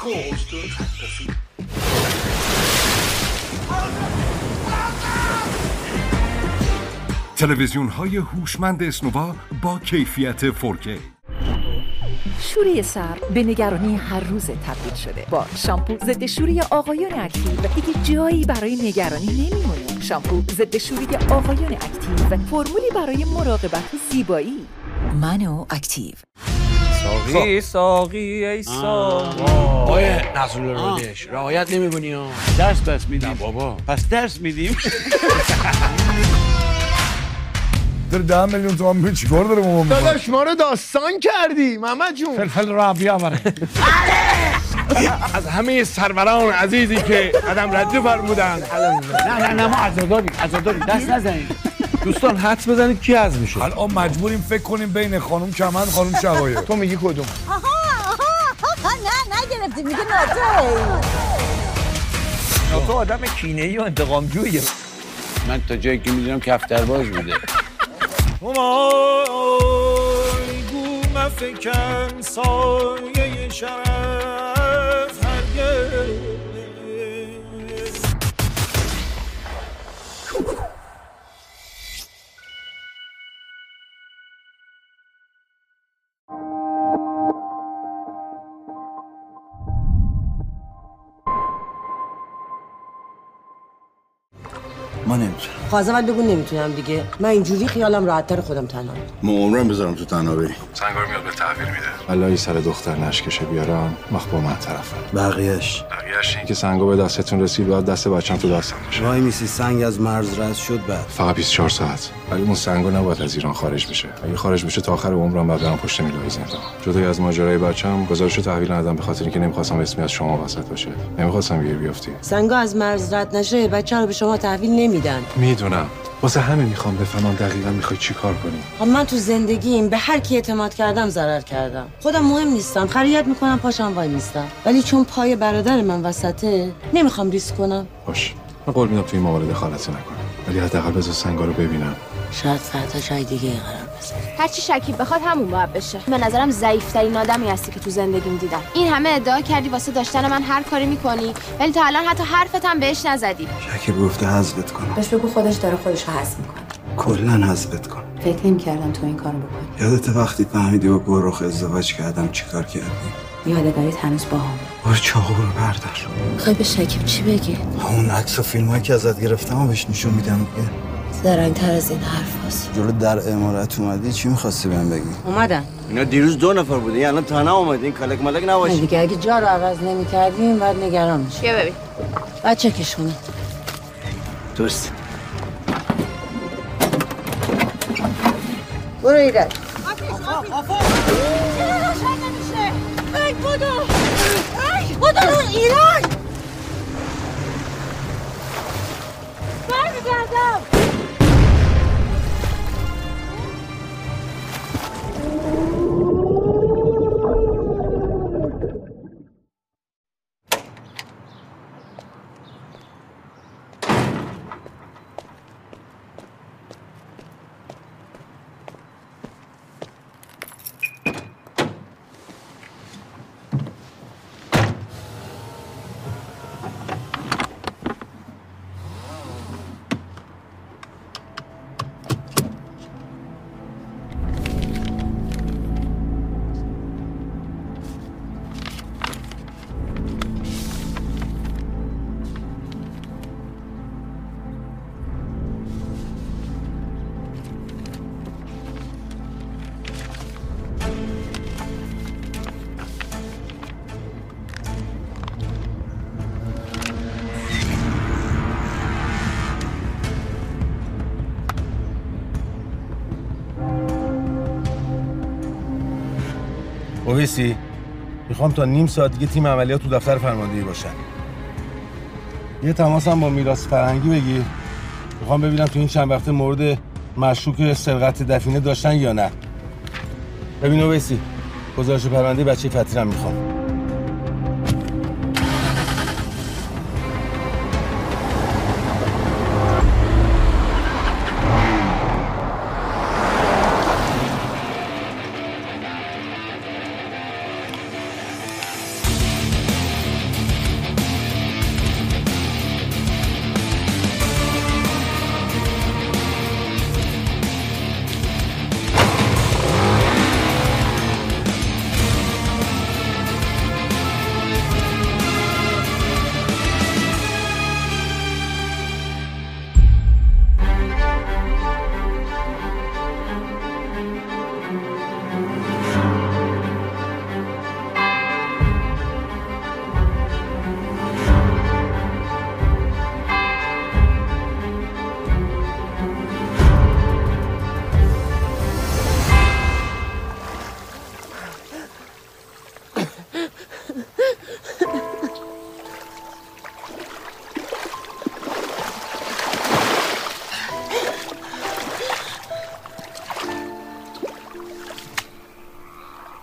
تلویزیون های هوشمند اسنوا با کیفیت 4K. شوری سر به نگرانی هر روز تبدیل شده. با شامپو ضد شوری آقایان اکتیو دیگه جایی برای نگرانی نمیمونه. شامپو ضد شوری آقایان اکتیو، فرمولی برای مراقبت و زیبایی. منو اکتیو. ساقی ای ساقی. آقای نصر الرودش رعایت نمی‌کنی ها. درس میدیم بابا. پس درس میدیم. در 10 میلیون تومان می چیکار داره مامان؟ داداش ما رو داستان کردی محمد جون. فلفل را بیاوره. از همه سروران عزیزی که قدم ردی فرمودن. نه ما عزاداری دست نزنید. دوستان حدس بزنید کی از میشه. الان مجبوریم فکر کنیم بین خانم کمند خانم شقایق. تو میگی کدوم؟ نه نگرفتی میگه ناتو آدم کینه‌ای و انتقامجویه. من تا جایی که میدونم کفترباز بوده. گو مفکن سایه شرف هرگز. ما نمیتونم. خوازه ولی بگو نمیتونم دیگه. من اینجوری خیالم راحت‌تر خودم تنها. ما عمرم بذارم تو تنها بری. سنگار میاد به تحویل میده. الهی سر دختر نشکشه بیارم. وقت با من طرفه. بقیه‌اش این که سنگا به دستتون رسید بعد دست بچه‌م تو دستم باشه. وای میسی سنگ از مرز رد شد بعد. فقط 24 ساعت. ولی اون سنگا نباید از ایران خارج بشه. اگه خارج بشه تا آخر عمرم بعد برم پشت میلای زندان. جدای از ماجرای بچه‌م گزارشو تحویل ندادم به خاطر اینکه نمی‌خواستم اسمی از شما وسط باشه. نمی‌خواستم گیر بیافتی. سنگا از مرز رد نشه بچه رو به شما تحویل نمیدن. میدونم. واسه همه میخوام بفهمم دقیقاً میخوای چی کار کنی. من تو زندگیم به هر کی اعتماد کردم ضرر کردم. خودم مهم نیستم، خریت میکنم پاشم وای نیستم. ولی چون پای برادر من وسطه نمیخوام ریسک کنم. باش. من قول میدم تو این معامله دخالتی نکنم. ولی حداقل بذار سنگا رو ببینم. شاید فردا جای دیگه قرار بذاری. هر چی شکیب بخواد همون باید بشه. به نظرم ضعیف‌ترین آدمی هستی که تو زندگیم دیدم. این همه ادعا کردی واسه داشتن من هر کاری میکنی، ولی تا الان حتی حرفت هم بهش نزدی. شکیب گفته حذفت کنم. بهش بگو خودش داره خودش رو حذف میکنه. کلاً حذفت کن. فکر نمی‌کردم تو این کارو بکنی. یادت وقتی فهمیدی با گورخ ازدواج کردم چیکار کردی؟ یادگاریت هنوز باهام. برو چاقو رو بردار. میخوای به شکیب چی بگی؟ اون عکس و فیلمایی که ازت گرفتم و بهش نشون میدم دیگه. زرنگ‌تر از این حرفاست. جلو در امارت اومدی چی می‌خواستی بهم بگی؟ اومدن. اینا دیروز 2 نفر بودن الان تنها اومدین کلک ملک نباشی. دیگه اگه جا رو عوض نمی‌کردیم بعد نگران می‌شی. بیا ببین. بچه کشونه. درست. برو ایران. ای خدا ایران برمیگردم. اویسی میخوام تا نیم ساعت دیگه تیم عملیات تو دفتر فرماندهی باشن. یه تماس هم با میراث فرهنگی بگیر. میخوام ببینم تو این چند وقته مورد مشکوک سرقت دفینه داشتن یا نه. ببین اویسی گزارش پرونده بچه فتیرم میخوام.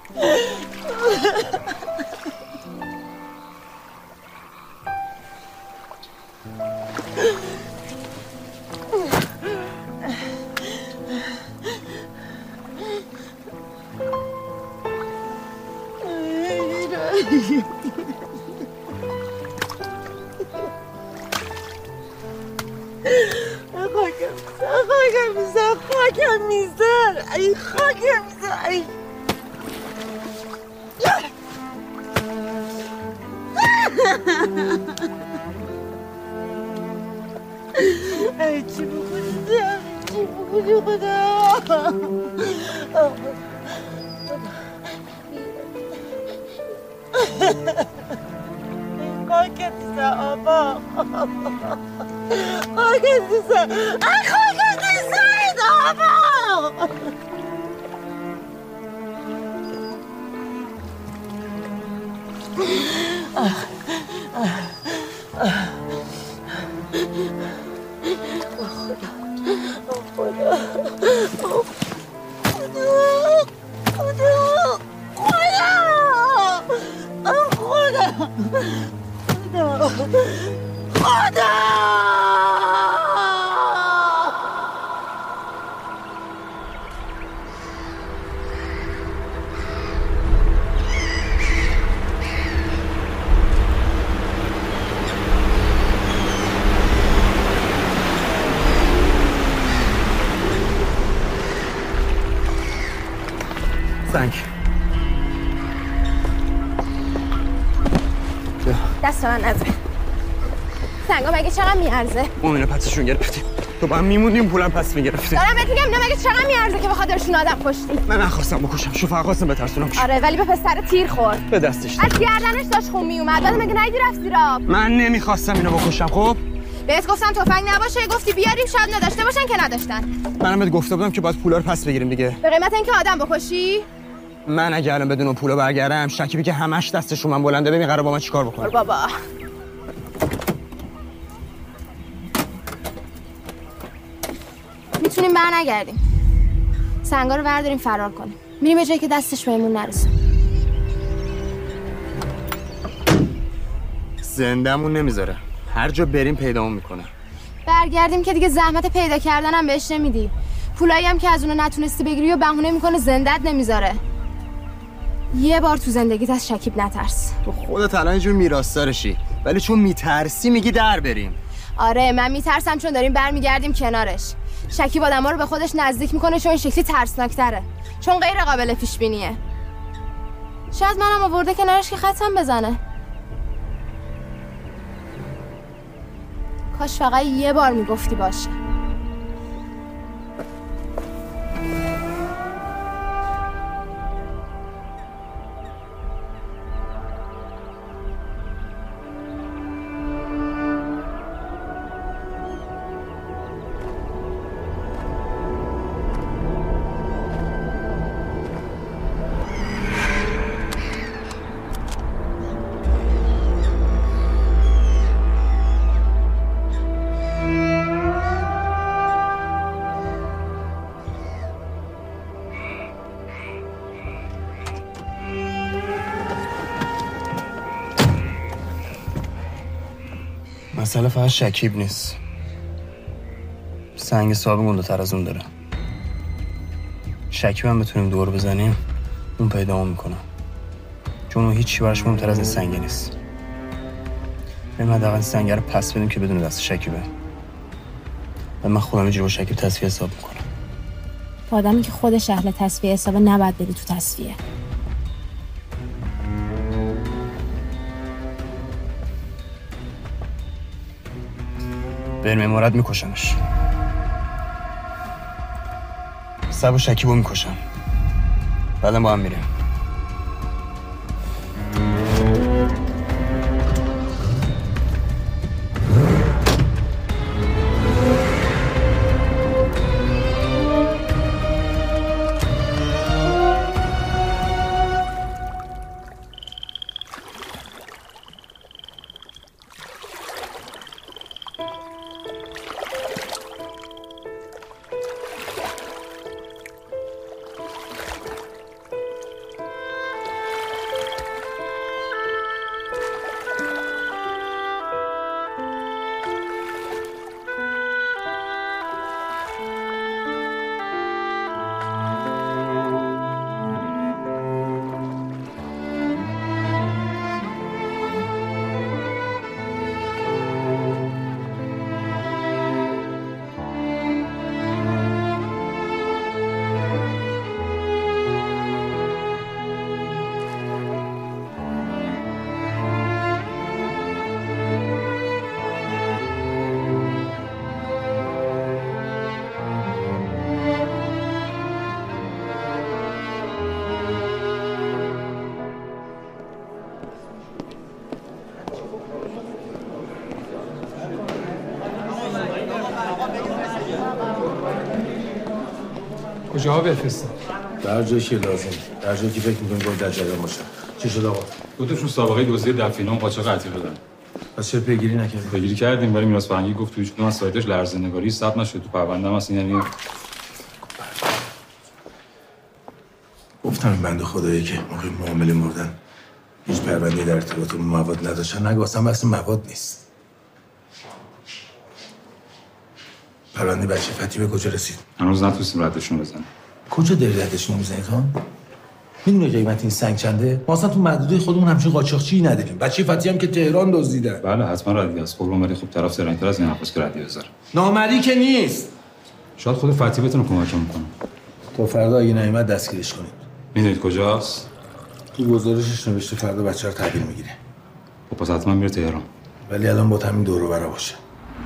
خاکم میزن ای خاکم میزن ای چی بکنیدم چی بکنی خدا خاکم میزن آبا خاکم میزن ای خاکم میزن آبا سنگ دست من نزن سنگا مگه چقدر میارزه؟ اون اینو پسشون گرفتیم تو با هم میمونیم پولم پس میگرفتیم دارم بهت میگم اینا مگه چقدر میارزه که به خاطرشون آدم کشتی؟ من نخواستم بکشم شو فقط خواستم بترسونم. آره ولی به پسر تیر خورد به دستش از گردنش داشت خون میومد بعد مگه ندیدی رفتی راه؟ من نمیخواستم اینو بکشم. خب بهت گفتم تفنگ نباشه گفتی بیاریم شاید نداشته باشن که نداشتن. منم بهت گفته بودم که باید پولا رو پس بگیریم دیگه به قیمت اینکه آدم بکشی؟ من اگه الان بدون پولا برگردم شکیبی که همش دستشون من بلنده ببین قرار با من چیکار بکنه. بابا میتونیم برنگردیم سنگا رو برداریم فرار کنیم میریم به جایی که دستش بهمون نرسه. زندمون نمیذاره هر جا بریم پیدامون میکنه. برگردیم که دیگه زحمت پیدا کردنم بهش نمیدی پولایی هم که از اونو نتونستی بگیری و بهونه میکنه زندت نمیذاره. یه بار تو زندگیت از شکیب نترس. تو خودت الان اینجور میراثدارشی ولی چون میترسی میگی در بریم. آره من میترسم چون داریم برمیگردیم کنارش. شکیب آدما رو به خودش نزدیک میکنه چون این شکلی ترسناکتره چون غیر قابل پیش بینیه. شاید منم آورده کنارش که خطم بزنه. کاش فقط یه بار میگفتی باشه. مسئله فقط شکیب نیست سنگ صاحب گنده‌تر از اون داره. شکیب هم بتونیم دور بزنیم اون پیدا میکنه چون اون هیچی براش مهمتر از این سنگ نیست. بریم حداقل سنگ رو پس بدیم که بدون دست شکیبه و من خودم اینجوری با شکیب تصفیه حساب میکنم. آدمی که خودش اهل تصفیه حسابه نباید بری تو تصفیه. بریم امارت میکشمش. سب و شکیبو میکشم بعدم با هم میریم. کجاها بفرستم؟ در جایی که لازم، در جایی که فکر می‌کنید باید در جریان باشم. چی شد آقا؟ دوتاشون سابقه دزدی دفینه و قاچاق عتیقه دارن. پس چرا پیگیری نکردید؟ پیگیری کردیم ولی میراث فرهنگی گفت توی کدوم از سایتش لرزه‌نگاری ثبت نشد، تو پرونده هم اصلا یعنی گفتم این بنده خدایی که موقع معامله مردن هیچ پرونده در ارتباط با مواد نداشتن، نگو اصلا بحث مواد نیست. پرونده بچه فتی به کجا رسید؟ هنوز نتونستیم ردشون بزنیم. کجا داری ردشون میزنید ها؟ میدونی قیمت این سنگ چنده؟ ما اصلا تو محدوده خودمون همچین قاچاقچی نداریم. بچه فتی هم که تهران دزدیدن. بله حتما ردی است. قربان ولی خب طرف زرنگ‌تر از این حرفاست که ردی بذاره. نامری که نیست. شاید خود فتی بتونه کمکمون کنه. تا فردا اگه نیومد دستگیرش کنید. میدونید کجاست؟ تو گزارشش نوشته فردا بچه رو تحویل میگیره. خب پس حتما میره تهران. ولی الان با همین دور و برا باشه.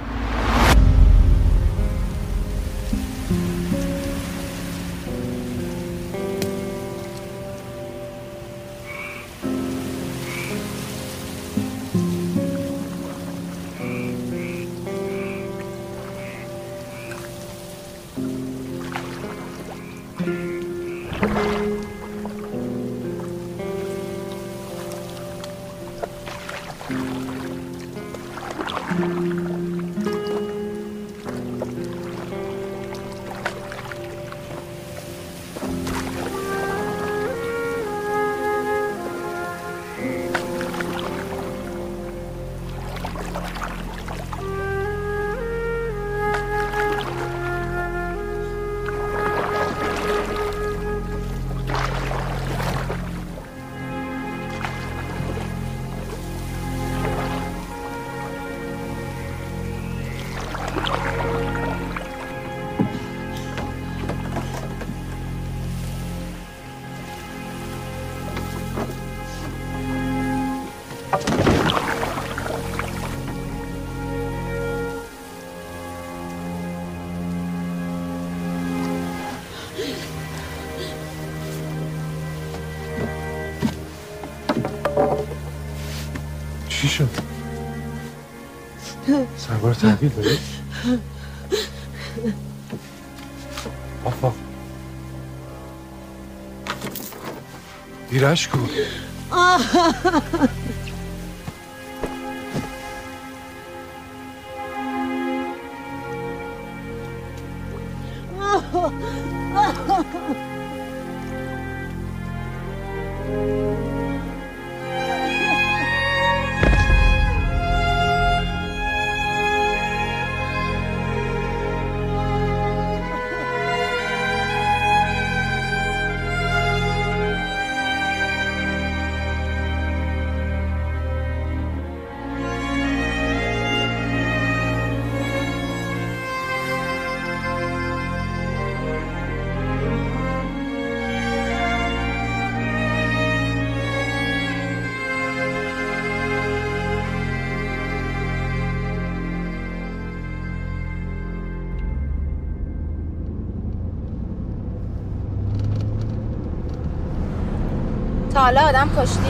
چی شد؟ سربار تحویل داری؟ آفا ایرش کن تا حالا آدم کشتی؟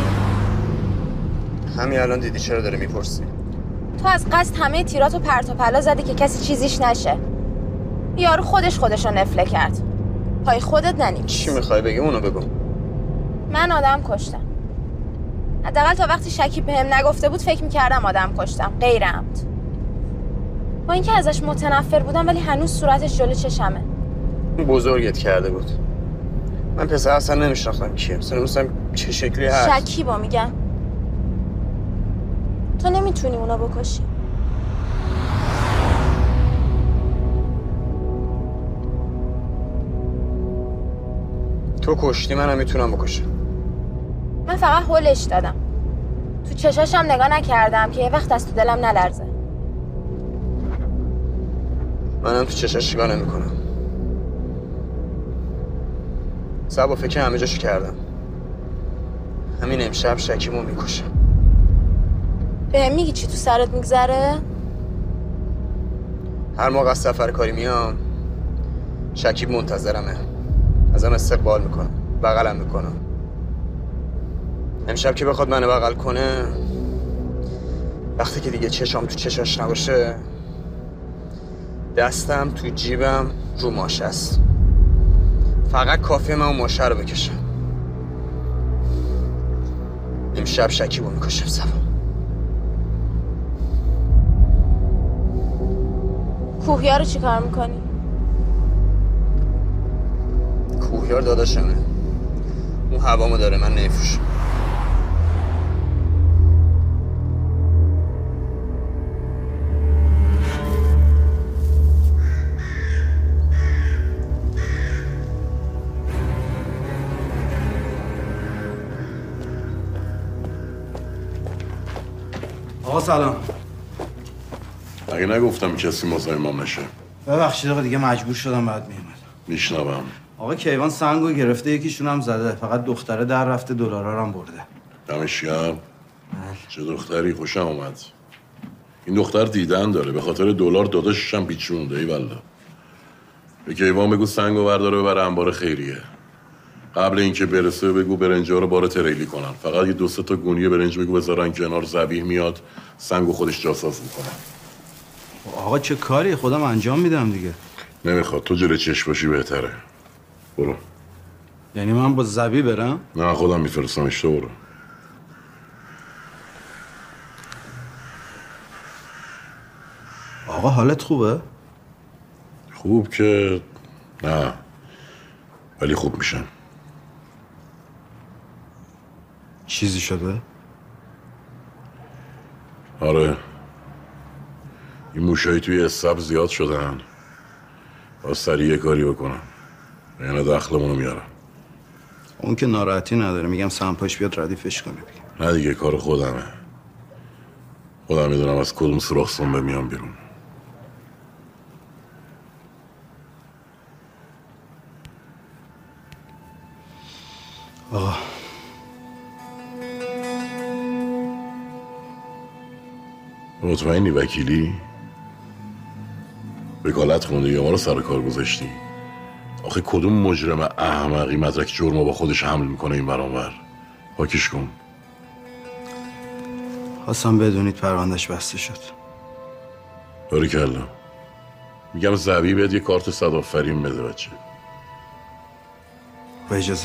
همین الان دیدی چرا داره میپرسی؟ تو از قصد همه تیراتو پرت و پلا زدی که کسی چیزیش نشه. یارو خودشو نفله کرد. پای خودت ننیم. چی میخوای بگی؟ اونو بگو. من آدم کشتم. حداقل تا وقتی شکیب بهم نگفته بود فکر میکردم آدم کشتم. غیر عمد. با اینکه ازش متنفر بودم ولی هنوز صورتش جلو چشمه. بزرگت کرده بود. من پسر اصلا نمیشناختم کیه. مثلا نمی‌دونستم چه شکلی هست. شکیبا میگم. تو نمیتونی اونا بکشی. تو کشتی منم میتونم بکشم. من فقط هولش دادم. تو چشاشم نگاه نکردم که یه وقت از تو دلم نلرزه. منم تو چشاش نگاه نمیکنم. صبح فکر همه جاشو کردم. همین امشب شکیمو میکشم. بهم میگی چی تو سرت میگذره؟ هر موقع از سفر کاری میام شکیب منتظرمه. ازم استقبال میکنه. بغلم میکنه. امشب که بخواد منو بغل کنه، وقتی که دیگه چشام تو چشاش نباشه، دستم تو جیبم رو ماشه است. فقط کافیه من اون ماشه رو بکشم. امشب شکیبو میکشم صفا. کوهیار رو چی کار میکنی؟ کوهیار داداشمه، اون هوامو داره، من نمیفروشم. آقا سلام. اگه نگفتم کسی مزاحمم نشه. ببخشید آقا دیگه مجبور شدم بعد میومد. میشنوم. آقا کیوان سنگو گرفته، یکیشون هم زده، فقط دختره در رفته، دلارا هم برده. دمش گرم. چه دختری، خوشم اومد. این دختر دیدن داره، به خاطر دلار داداشش هم پیچونده. ای والله. به کیوان بگو سنگو برداره ببره انبار خیریه. قبل اینکه برسه بگو برنجا رو بار تریلی کنن. فقط یه 2-3 تا گونی برنج بگو بذارن کنار، ذبیح میاد سنگو خودش جاساز میکنه. آقا چه کاری، خودم انجام میدم دیگه. نمیخواد، تو جلوی چشم باشی بهتره. برو. یعنی من با ذبیح برم؟ نه خودم میفرستمش، تو برو. آقا حالت خوبه؟ خوب که نه، ولی خوب میشم. چیزی شده؟ آره، این موشایی توی استبل زیاد شدن، با سریع کاری بکنم یعنی دخلمونو میارم. اون که ناراحتی نداره، میگم سمپاش بیاد ردیفش کنه. نه دیگه، کار خودمه. خودم میدونم از کدوم سوراخ سنبه میام بیرون. آقا مطمئنی وکیلی؟ وکالت خونده یا ما رو سر کار گذاشتی؟ آخه کدوم مجرم احمقی مدرک جرمو با خودش حمل میکنه این برانور؟ پاکش کن. خواستم بدونید پروندهش بسته شد. باریکلا. میگم ذبیح بهت یه کارت صدآفرین بده بچه. با اجازه.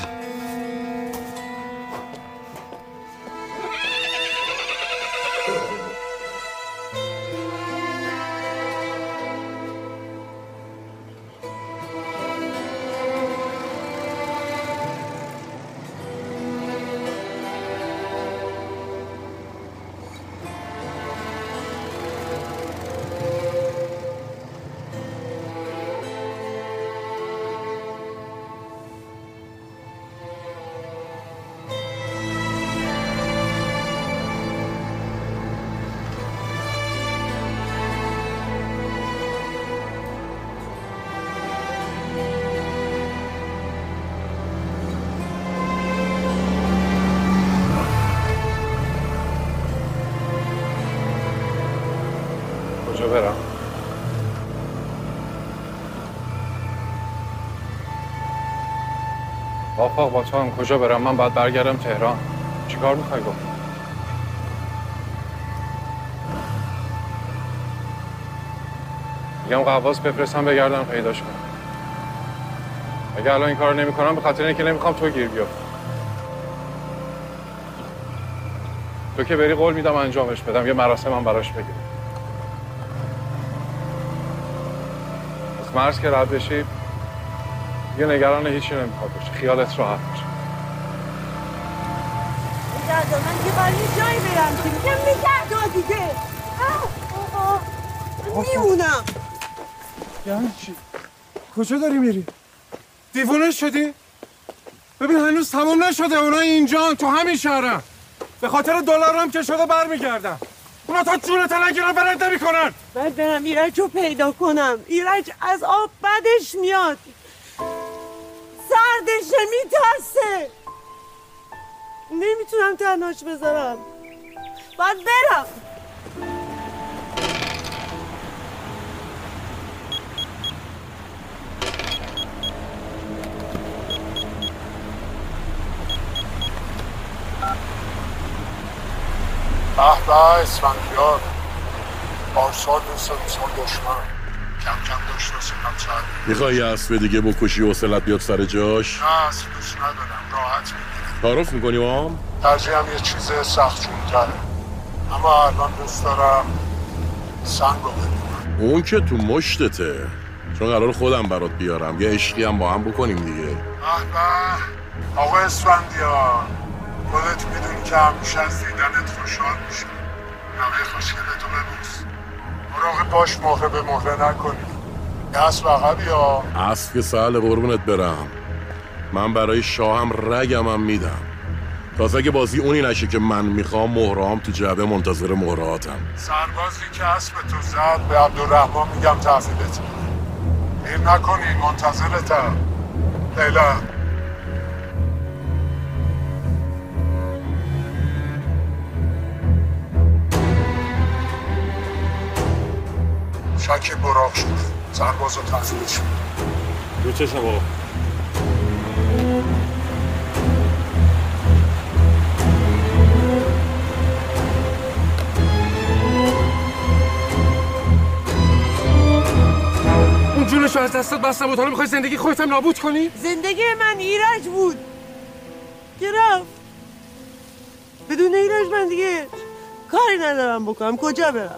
کجا برم؟ وافق با تو هم کجا برم؟ من باید برگردم تهران. چیکار میخوای گفت؟ میگم قواس بفرستم بگردم پیداش کنم. اگه الان این کارو نمیکنم به خاطر اینکه نمیخوام تو گیر بیافتی. تو که بری قول میدم انجامش بدم، یه مراسم هم براش بگیرم. از مرز که رد بشی یه نگران هیچی نمیخواد باشه، خیالت راحت باشه. میگرد من یه بار یه جایی برم که میگم میگرد دیگه. میمونم. یعنی چی؟ کجا داری میری؟ دیوونه شدی؟ ببین هنوز تمام نشده، اونا اینجان تو همین شهرن. به خاطر دلارم که شده برمیگردن. اونا تا جونت نگیرن برد نمیکنن. باید برم ایرج رو پیدا کنم. ایرج از آب بدش میاد، سردشه، میترسه، نمیتونم تنهاش بذارم. باید برم. به اسفندیار، پارسال مثل امسال دشمن کم کم داشت حوصله‌ام سر میره. میخوای یه اسب دیگه بکشی حوصله‌ت بیاد سر جاش؟ نه اصلا دوست ندارم، راحت میگیرم. تعارف میکنی با هم؟ ترجیحم یه چیز سخت جون‌تره، اما الان دوست دارم سنگ رو ببینم. اون که تو مشتته، چون قرار خودم برات بیارم، یه عشقی هم با هم بکنیم دیگه. به آقا اسفندیار، خودت میدونی که همیشه از دیدنت خوشحال میشه. نوه خوشگلتو ببوس، مراقب باش مهره به مهره نکنی. یه اسب عقبی ها. اسب که سهل قربونت برم، من برای شاهم رگمم میدم. تازه اگه بازی اونی نشه که من میخوام، مهرهام تو جعبه منتظر مهرهاتم. سربازی که اسب تو زد به عبدالرحمن میگم تحویلت میده. دیر نکنی، منتظرتم. لیلا شک براق شده، سرباز رو تحویلش میده. رو چشم آقا. اون جونشو از دستت بستم بود، حالا میخوای زندگی خودتم نابود کنی؟ زندگی من ایرج بود که رفت. بدون ایرج من دیگه کاری ندارم بکنم، کجا برم؟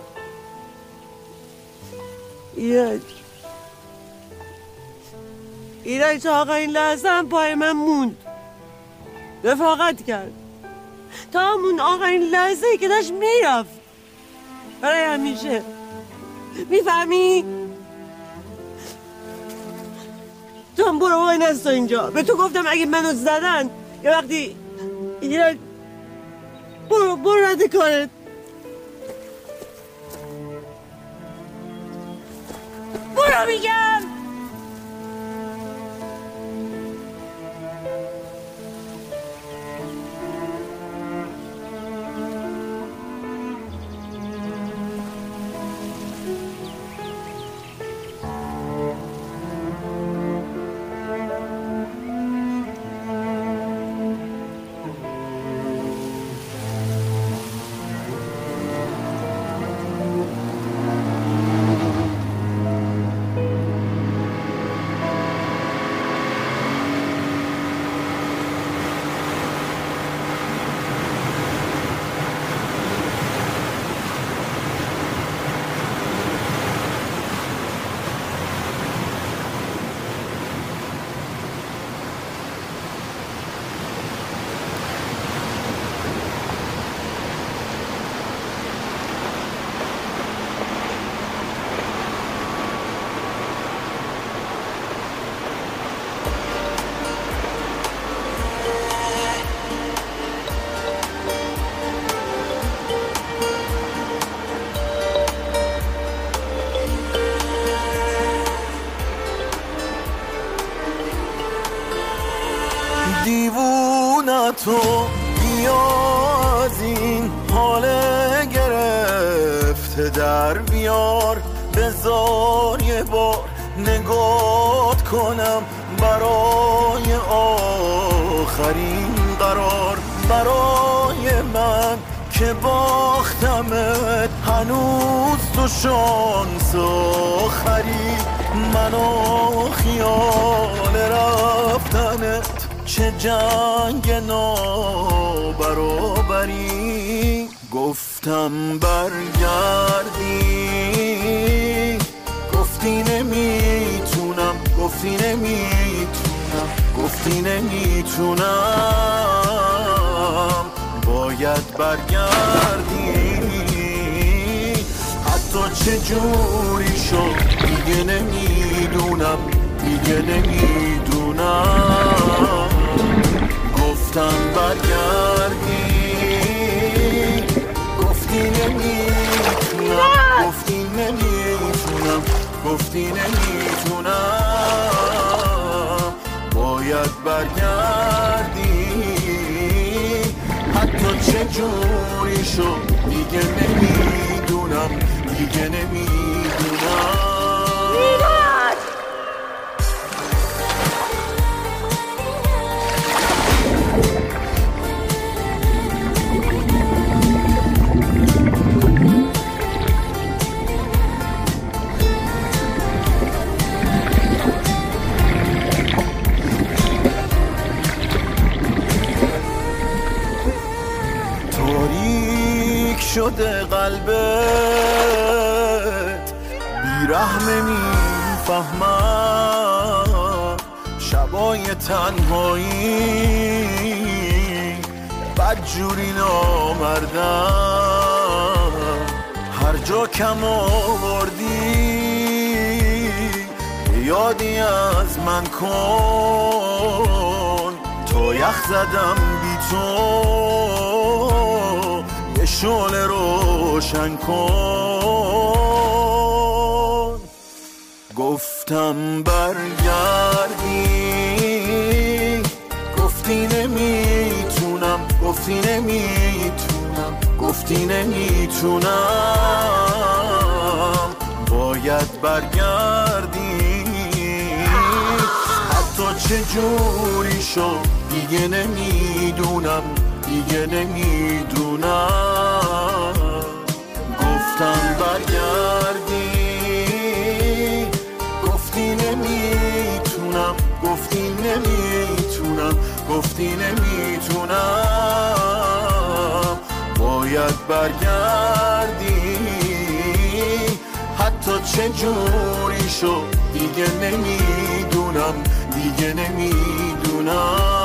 ایرج تا آخرین لحظه هم پای من موند، رفاقت کرد تا همون آخرین لحظه که داشت میرفت برای همیشه. میفهمی؟ تو هم برو وای نستا اینجا. به تو گفتم اگه منو زدن یه وقتی ایرج برو رد کارت. برو میگم. تو بیا از این حال گرفته در بیار، بذار یه بار نگات کنم برای آخرین قرار. برای من که باختمت هنوز تو شانس آخری، منو خیال رفتنت چه جنگ نابرابری. گفتم برگردی، گفتی نمیتونم، گفتی نمیتونم، گفتی نمیتونم. باید برگردی، حتی چه جوری شد دیگه نمیدونم، دیگه نمیدونم. گفتم برگردی، گفتی نمیتونم، گفتی نمیتونم، گفتی نمیتونم. باید برگردی، حتی چه جوری شد دیگه نمیدونم، دیگه نمیدونم. شده قلبت بیرحمه میفهمم شبای تنهایی بدجوری نامردم هر جا کم آوردی یادی از من کن تا یخ زدم بی تو یه شعله روشن کن گفتم برگردی گفتی نمیتونم گفتی نمیتونم گفتی نمیتونم باید برگردی حتی چه جوری شد دیگه نمیدونم دیگه نمیدونم گفتم برگردی گفتی نمیتونم گفتی نمیتونم گفتی نمیتونم باید برگردی حتی چه جوری شد دیگه نمیدونم دیگه نمیدونم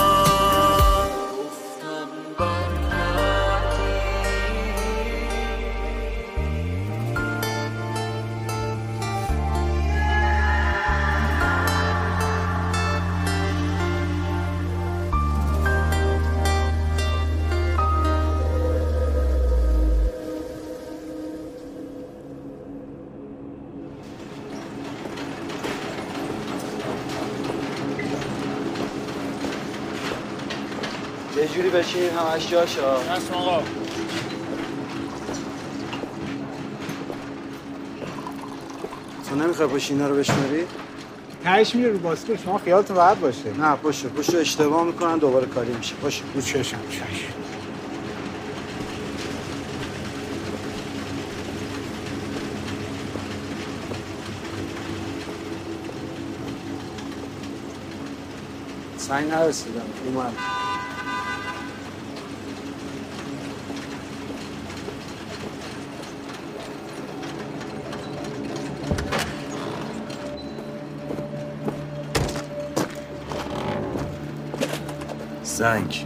یه جوری بشین همش جاشا دست آقا تو نمیخوای پشت اینا رو بشماری؟ تهش میره رو باسکول شما خیالتون راحت باشه نه پشت اشتباه میکنن دوباره کاری میشه پشت رو چشم چشم سنگ نرسیدم اومد سنگ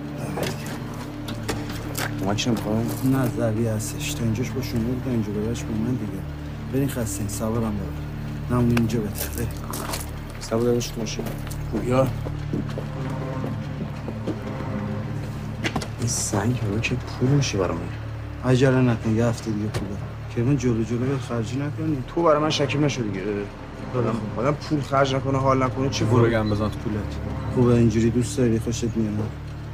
اومد چی نمیخواه؟ نه ضروری هستش تا اینجاش با شما بود اینجا ببرش با من دیگه برین خستین صبرم ببر نمونیم اینجا بهتر برین صبر دارش تو ماشین خوبیا این سنگ رو که پول میشه برای من عجله نکن یه هفته دیگه پول که من جلو بر خرجی نکنی تو برای من شکیب نشو دیگه آدم پول خرج نکنه حال نکنه چی برو بگم بزن تو پولت خوبه اینجوری دوست داری خوشت میاد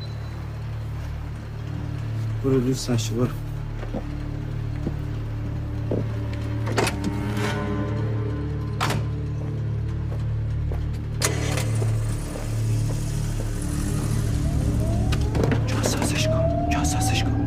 برو دوست نشو برو جاسازش کن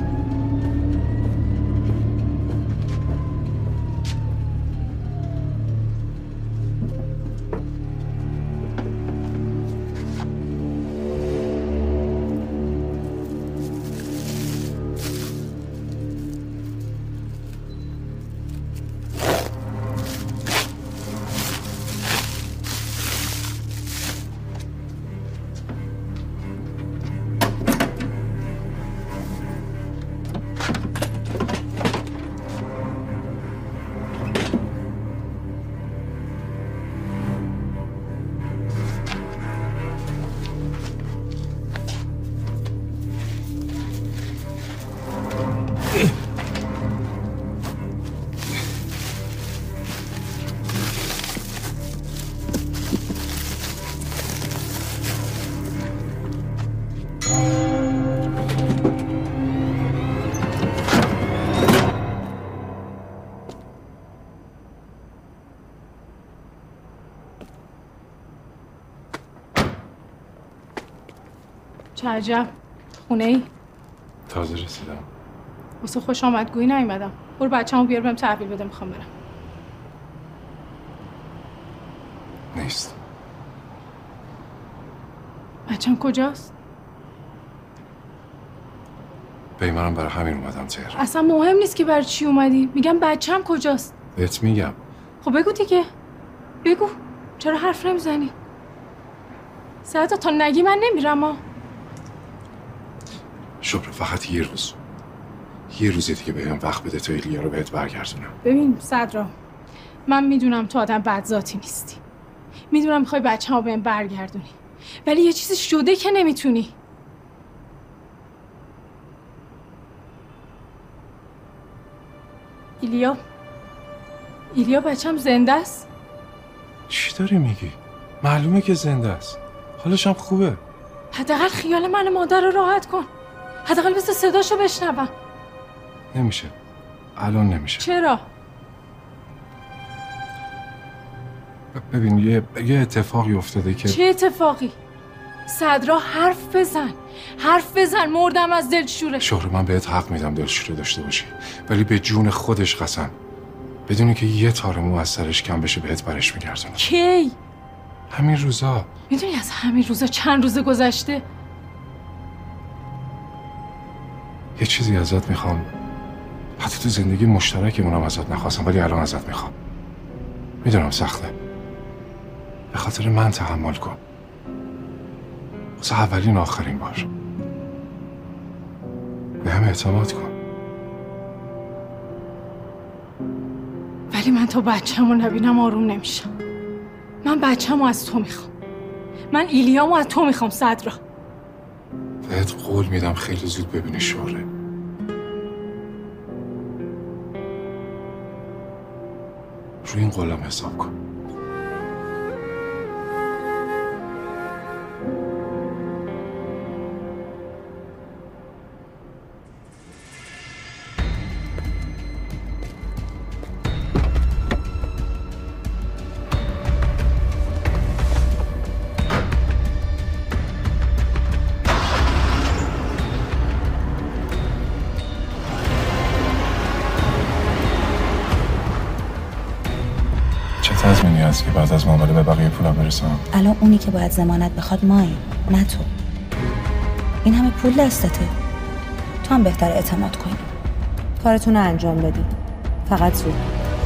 چه عجب خونه ای؟ تازه رسیدم واسه خوش آمدگویی نیومدم برو بچه‌مو بیار بهم تحویل بده میخوام برم نیست بچه‌م کجاست؟ به منم برای همین اومدم تهران. اصلا مهم نیست که برای چی اومدی. میگم بچه‌م کجاست؟ بهت میگم. خب بگو دیگه. بگو. چرا حرف نمیزنی؟ ساعتا تا نگی من نمیرم. شبرا فقط یه روز دیگه بهم وقت بده تا ایلیا رو بهت برگردونم. ببین صدرا، من میدونم تو آدم بدذاتی نیستی. میدونم میخوای بچه‌مو بهم برگردونی. ولی یه چیزی شده که نمیتونی. ایلیا بچه‌م زنده است؟ چی داری میگی؟ معلومه که زنده است. حالش هم خوبه. حداقل خیال من مادر رو راحت کن. حداقل بس صداشو بشنوم. نمیشه. الان نمیشه. چرا؟ ببین یه اتفاقی افتاده که... چه اتفاقی؟ صدرا حرف بزن. مردم از دلشوره. شهر من بهت حق میدم دلشوره داشته باشی، ولی به جون خودش قسم، بدونی که یه تار مو از سرش کم بشه بهت برش میگردونم. کی؟ همین روزا. میدونی از همین روزا چند روز گذشته؟ یه چیزی ازت میخوام، حتی تو زندگی مشترکمونم ازت نخواستم، ولی الان ازت میخوام. میدونم سخته، به خاطر من تحمل کن، واسه اولین آخرین بار. به هم اعتماد کن. ولی من تا بچه‌مو نبینم آروم نمیشم. من بچه‌مو از تو میخوام. من ایلیامو از تو میخوام صدرا. بهت قول میدم خیلی زود ببینی شهره. روی این قولم حساب کن. تضمینی هست که بعد از معامله به بقیه پولم برسم؟ الان اونی که باید ضمانت بخواد مایی، نه تو. این همه پول دستته، تو هم بهتر اعتماد کنی، کارتون رو انجام بدی. فقط زود.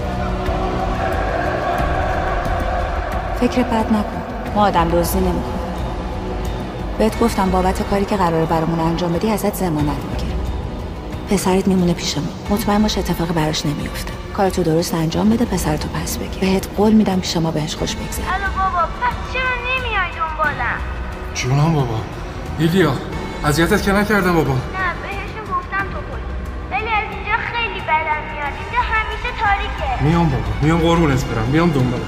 فکر بد نکن، ما آدم دزدی نمی‌کنیم. بهت گفتم بابت کاری که قراره برامون انجام بدی ازت ضمانت میگیرم. پسرت میمونه پیشمون، مطمئن باش اتفاقی براش نمیفته. کارتو درست انجام بده، پسرتو پس بگیر. بهت قول میدم پیش ما بهش خوش بگذره. الو بابا، پس چرا نمیای دنبالم؟ جونم بابا. ایلیا، اذیتت که نکردم بابا. نه، بهشون گفتم تو پلیس. ولی از اینجا خیلی بدم میاد. اینجا همیشه تاریکه. میام بابا، میام قربونت برم، میام دنبالت.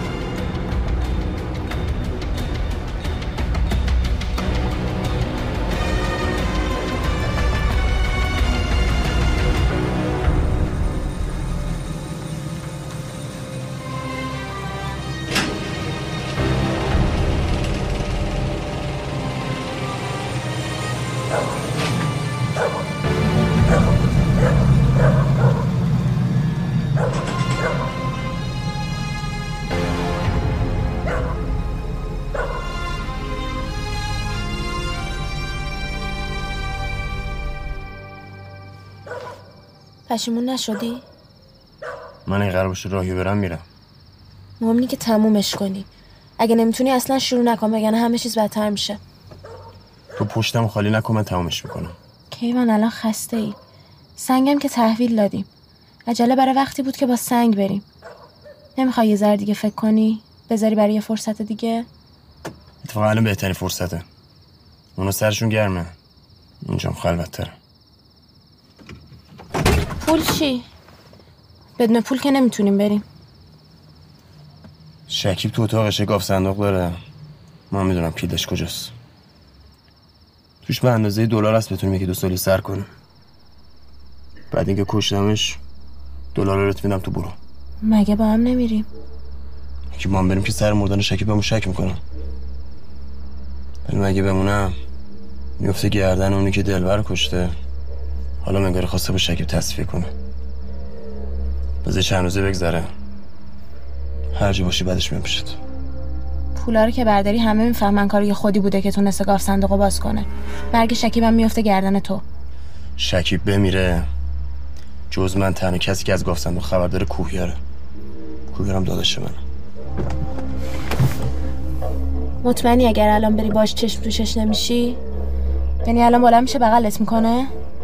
پشیمون نشدی؟ من این قرار باشه راهی برم میرم. مهم اینه که تمومش کنی. اگه نمیتونی اصلا شروع نکن، وگرنه همه چیز بدتر میشه. تو پشتم خالی نکن، من تمومش میکنم. کیوان الان خسته ای. سنگم که تحویل دادیم. عجله برای وقتی بود که با سنگ بریم. نمیخوای یه ذره دیگه فکر کنی؟ بذاری برای یه فرصت دیگه؟ اتفاقا الان بهترین فرصته. اونا سرشون گرمه، اینجام خلوت‌تره. پول چی؟ بدون پول که نمیتونیم بریم. شکیب تو اتاقش گاف صندوق داره. ما میدونم کلیدش کجاست. توش به اندازه دلار هست بتونیم یکی دو سالی سر کنیم. بعد اینکه کشتمش دلار رو میدم تو برو. مگه با هم نمیریم؟ که ما هم بریم که سر مردن شکیبمو شک میکنم. ولی مگه بمونم میفته گردن اونی که دلبر کشته. حالا مگه خواسته به شکیب تصفیه کنه. بذار چند روزه بگذره، هر جا باشی بعدش میام پیشت. پولا رو که برداری همه میفهمن کار یه خودی بوده که تونسته گاف صندوقو باز کنه. مرگ شکیبم میفته گردن تو. شکیب بمیره جز من تنها کسی که از گاف صندوق خبر داره کوهیاره. کوهیارم داداش منه. مطمئنی اگر الان بری باش چشم تو چشم نمیشی؟ یعنی الان بالا میشه بغلت میکنه؟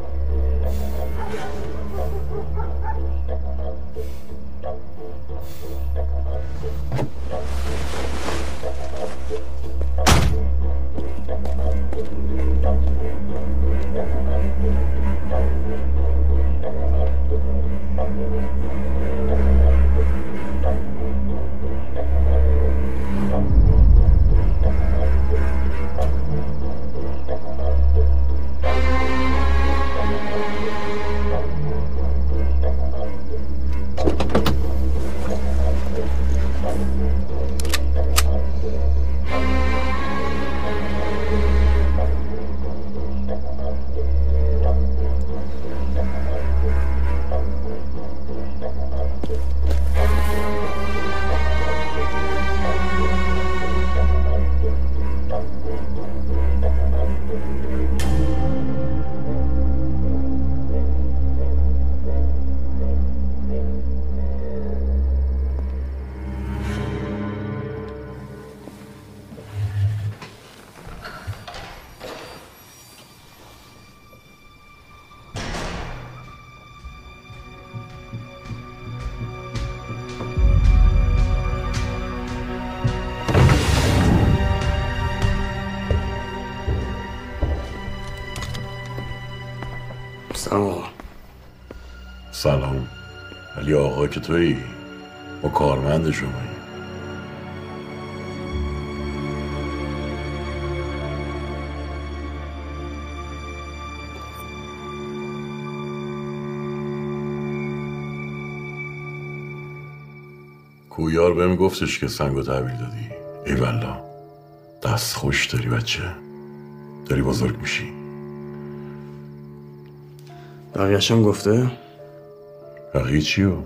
سلام. علی آقا که تویی؟ ما کارمند شمایی. کویار بهم گفتش که سنگو تحویل دادی. ای والله دست خوش داری بچه، داری بزرگ میشی. بقیه‌شم گفته؟ بقیه چیو؟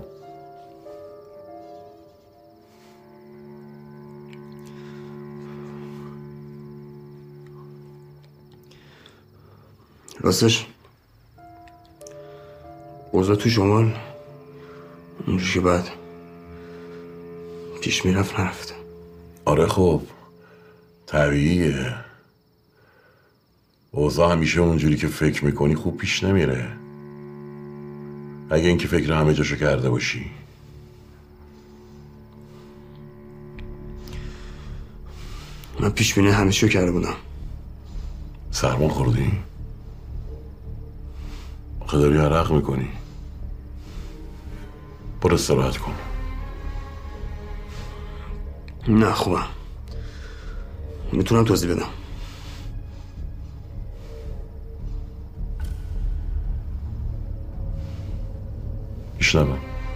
راستش اوضاع تو شمال اونجوری که بعد پیش میرفت نرفته. آره خب طبیعیه. اوضاع همیشه اونجوری که فکر میکنی خوب پیش نمیره، اگه اینکه فکر همه جاشو کرده باشی. من پیش بینی همه چیو کرده بودم. سرما خوردی؟ آخه داری عرق میکنی. برو استراحت کن. نه خوبم، میتونم توضیح بدم. میشنوم.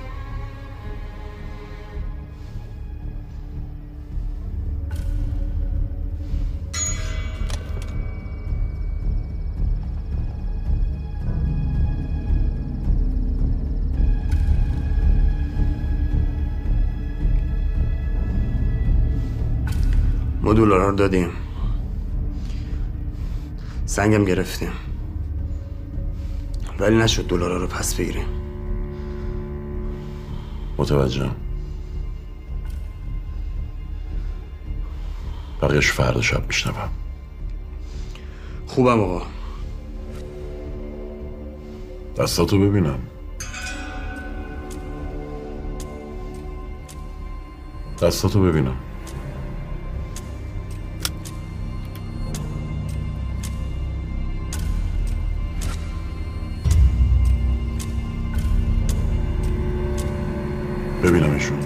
ما دلارا رو دادیم، سنگم گرفتیم، ولی نشد دلارا رو پس بگیریم. متوجهم. بقیه‌اش فردا شب میشنوم. خوبم آقا. دستاتو ببینم. دستاتو ببینم. ببینمشون.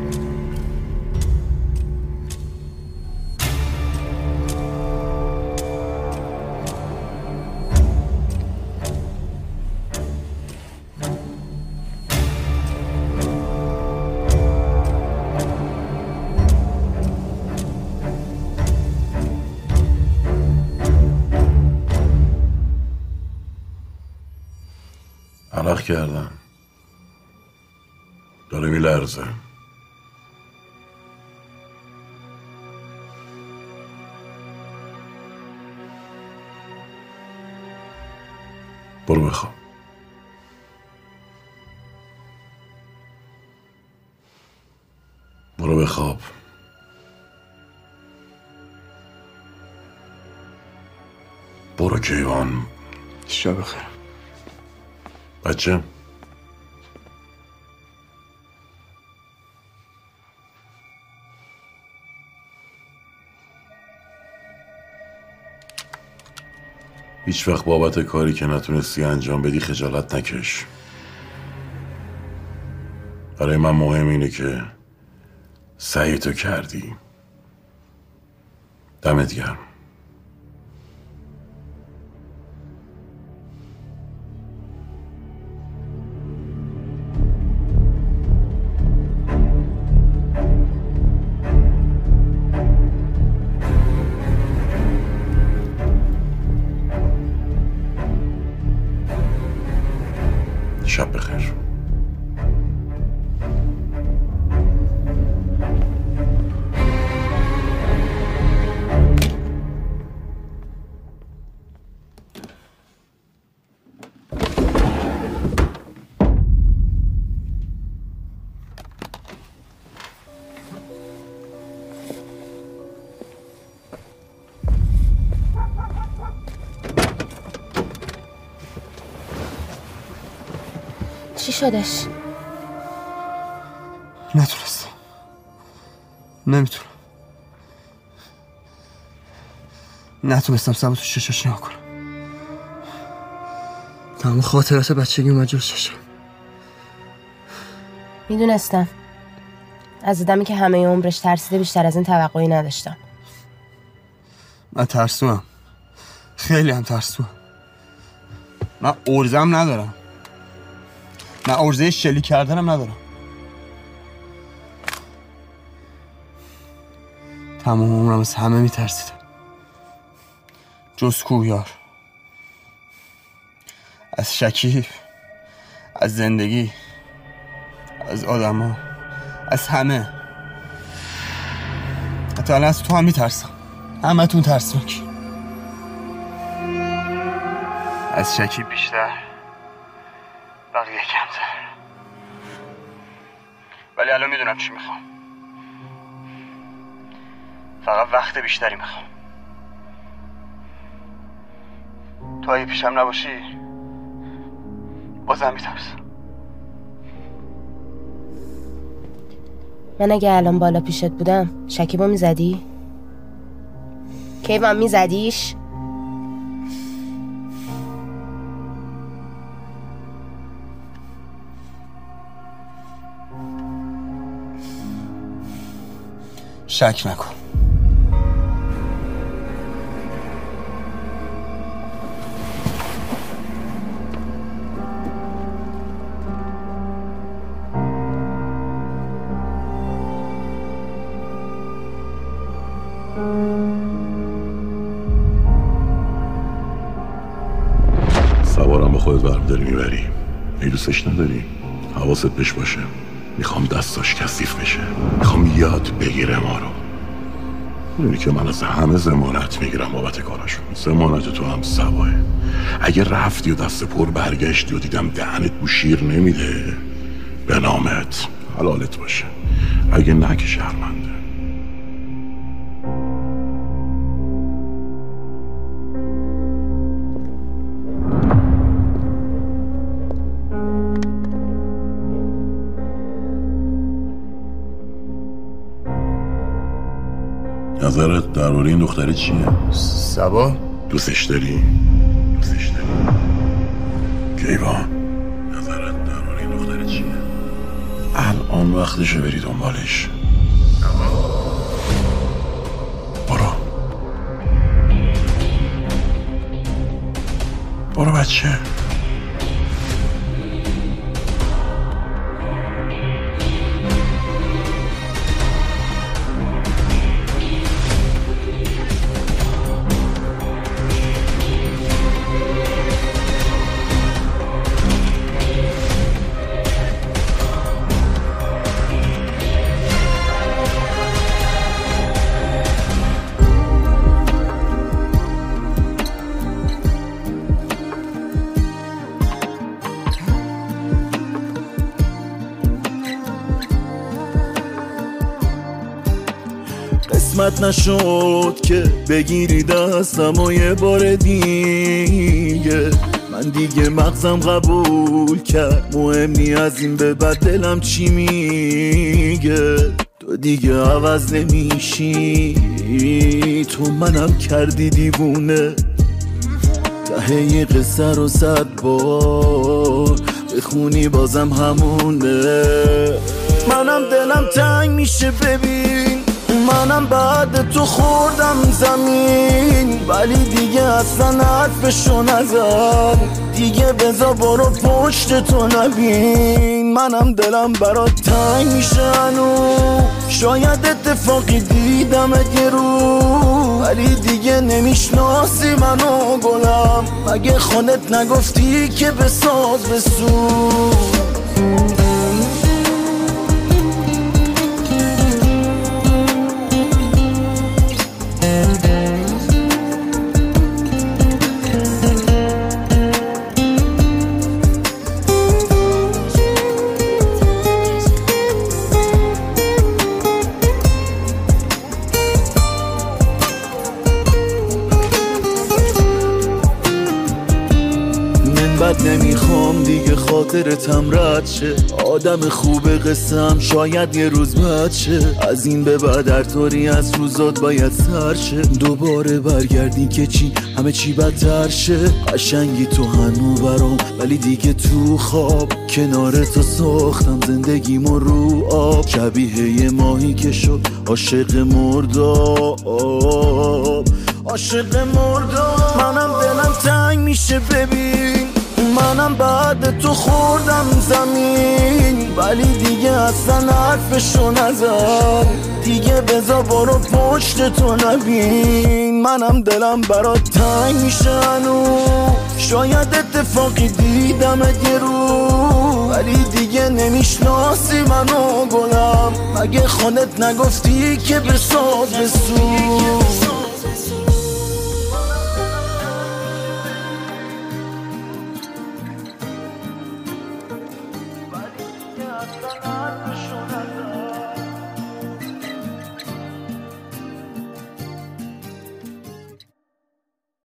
عرق کردم، داره میلرزه. برو بخواب. برو بخواب. برو کیوان. شب بخیر. بچه هیچ وقت بابت کاری که نتونستی انجام بدی خجالت نکش. برای من مهم اینه که سعی تو کردی. دمت گرم. شب بخیر. چی شدش؟ نتونستم. نمیتونم. نتونستم سبا تو چشاش نگاه کنم. تمام خاطرات بچگی اومد جلوی چشم. میدونستم. از آدمی که همه عمرش ترسیده بیشتر از این توقعی نداشتم. من ترسوام. خیلی هم ترسوام. من ارزم ندارم. من ارزه شلیک کردنم ندارم. تمام عمرم از همه میترسیدم جز کوهیار. از شکیب، از زندگی، از آدما، از همه. حتی الان از تو هم میترسم. همه تون ترسناکی. از شکیب بیشتر، بقیه کمتر. ولی الان میدونم چی میخوام. فقط وقت بیشتری میخوام. تو اگه پیشم نباشی بازم میترسم. من اگه الان بالا پیشت بودم شکیبا میزدی؟ کیوان میزدیش؟ شک نکن. سوارم با خودت برمیداری میبری. ای دوستش نداری؟ حواست بهش باشه. میخوام دستاش کثیف بشه. میخوام یاد بگیره ما رو. میدونی که من از همه ضمانت میگیرم بابت کاراشون. ضمانت تو هم سواه. اگه رفتی و دست پر برگشتی و دیدم دهنت بو شیر نمیده، به نامت حلالت باشه. اگه نه که شرمنده. نظرت درباره این دختره چیه؟ سبا؟ دوستش داری؟ دوستش داری؟ کیوان نظرت درباره این دختره چیه؟ الان وقتشه بری دنبالش. برو برو بچه. زحمت نشد که بگیری دستم و یه بار دیگه. من دیگه مغزم قبول کرد مهم نی از این به بعد دلم چی میگه. تو دیگه عوض نمیشی، تو منم کردی دیوونه. ته یه قصه رو 100 بار بخونی بازم همونه. منم دلم تنگ میشه ببین، منم بعد تو خوردم زمین، ولی دیگه اصلا حرفشو نزن. دیگه بذار برو پشت تو نبین. منم دلم برات تنگ میشه هنوز، شاید اتفاقی دیدمت یه رو، ولی دیگه نمیشناسی منو گلم. مگه خودت نگفتی که بساز بسوز؟ نمیخوام دیگه خاطرتم رد شه، آدم خوب قصم شاید یه روز بد شه. از این به بعد هر طوری از روزات باید سر شه، دوباره برگردی که چی همه چی بدتر شه. قشنگی تو هنو برام ولی دیگه تو خواب، کنار تو ساختم زندگیمو رو آب. شبیه یه ماهی که شد عاشق مرداب، عاشق مرداب. منم دلم تنگ میشه ببین، منم بعد تو خوردم زمین، ولی دیگه اصلا حرفشو نزن. دیگه بذار برو پشت تو نبین. منم دلم برات تنگ میشه هنوز، شاید اتفاقی دیدمت یه رو، ولی دیگه نمیشناسی منو گلم. مگه خودت نگفتی که بساز بسوز؟ I'm